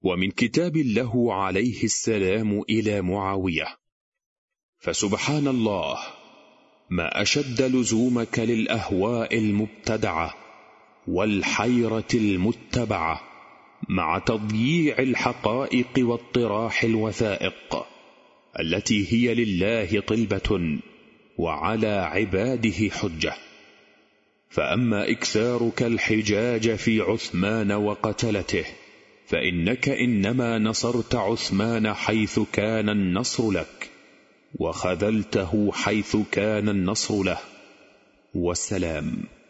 ومن كتاب له عليه السلام إلى معاوية: فسبحان الله، ما أشد لزومك للأهواء المبتدعة والحيرة المتبعة مع تضييع الحقائق واطراح الوثائق التي هي لله طلبة وعلى عباده حجة. فأما إكثارك الحجاج في عثمان وقتلته، فإنك إنما نصرت عثمان حيث كان النصر لك، وخذلته حيث كان النصر له. والسلام.